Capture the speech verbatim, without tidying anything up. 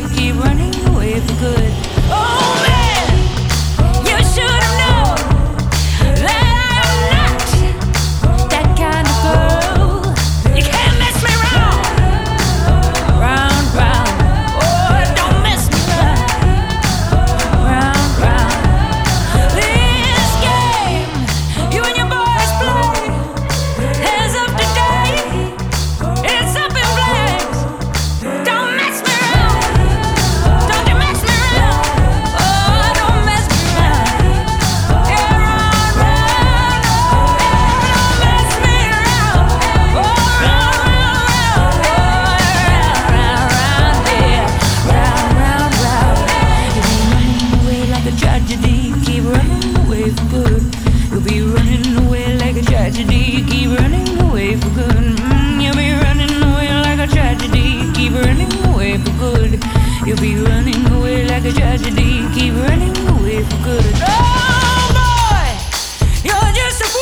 keep running away for good. Oh man, you should have known that I am not that kind of girl. You can't mess me round, round, round. Oh, don't mess me round, round, round. This game you and your boys play is up to date. It's up in flames. Don't mess me around. Don't you mess me around. Oh, don't mess me around. Yeah, round, round. Yeah, don't mess me around. Oh, round, round, round. Oh, round, round, round, yeah. Round, round, round. You'll be running away like a tragedy. Keep running away for good. You'll be running away like a tragedy. Keep running away for good. Mm, you'll be running away like a tragedy. Keep running away for good. You'll be running away like a tragedy. Keep running away for good. Oh boy, you're just a